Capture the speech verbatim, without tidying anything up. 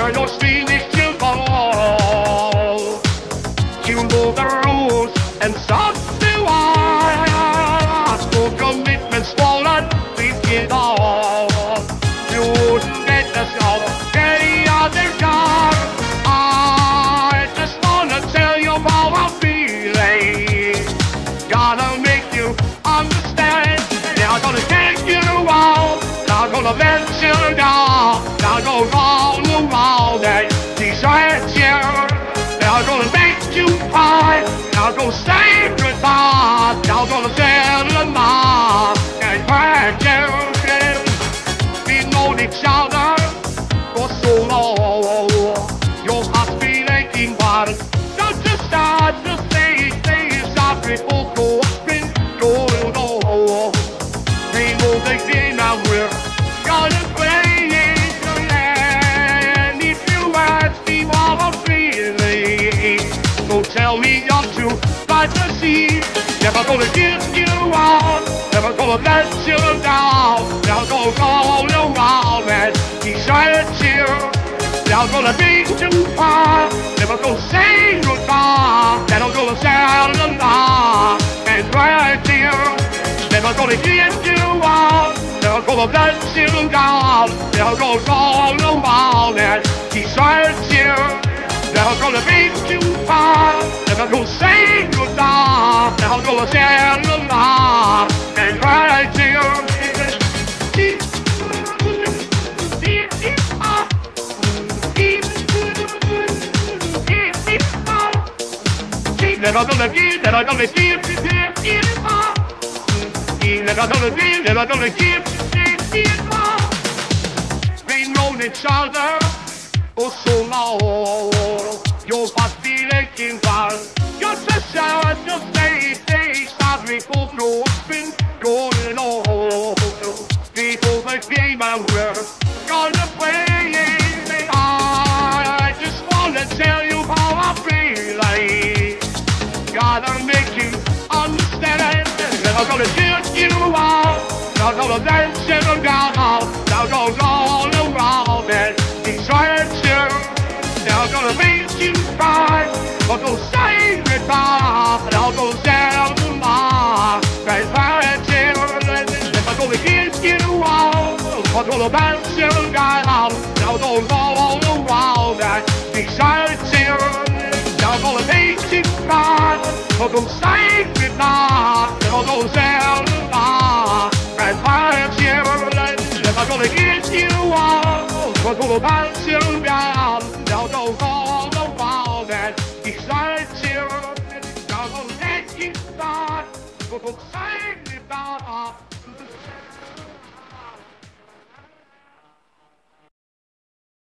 You're your Swedish children. You know the rules and some do I. For commitment swollen, please get on. You wouldn't get us out of any other car. I just wanna tell you how I'm feeling. Gotta make you understand. Now gonna take you out. Now gonna let you down. Now go round and round and desert you. Now gonna make you cry. Now go say goodbye. Now gonna tell them all and hurt you. We've known each other for so long. Your heart's been aching, but don't just start to say things that people go up and going on. They know the game that we're gonna play it. And if you ask me what I'm feeling, don't tell me you're too fantasy. Never gonna give you up, never gonna let you down. Never gonna go around and desert you. Never gonna be too far, never gonna say goodbye. Never gonna tell them lie and hurt you. Never gonna give you up, never gonna let you down. Never gonna go around and desert you. Never gonna be too far, never gonna say goodbye. Never gonna tell them lie and hurt you. Never gonna give, never gonna give, give, give up. Never gonna give, never gonna give, give, give up. We've known each other for so long. Your heart's been aching, but you're just sad to say things that we both know what's been going on. Before the game and we're gonna play it. I just wanna tell you how I feel like. Gotta make you understand. Never gonna give you out. Not gonna let you down. Not gonna go around and desert you. Not gonna make you cry. Not gonna say goodbye. Not gonna tell them all and hurt you. Never gonna give you out. Not gonna let you down. Not gonna go around and desert you. Not gonna make you cry. Not gonna say goodbye. Not gonna tell them all and hurt you. Never gonna give you up. Not gonna let you down. Not gonna go around and desert you. Not gonna let you start. Not gonna say goodbye.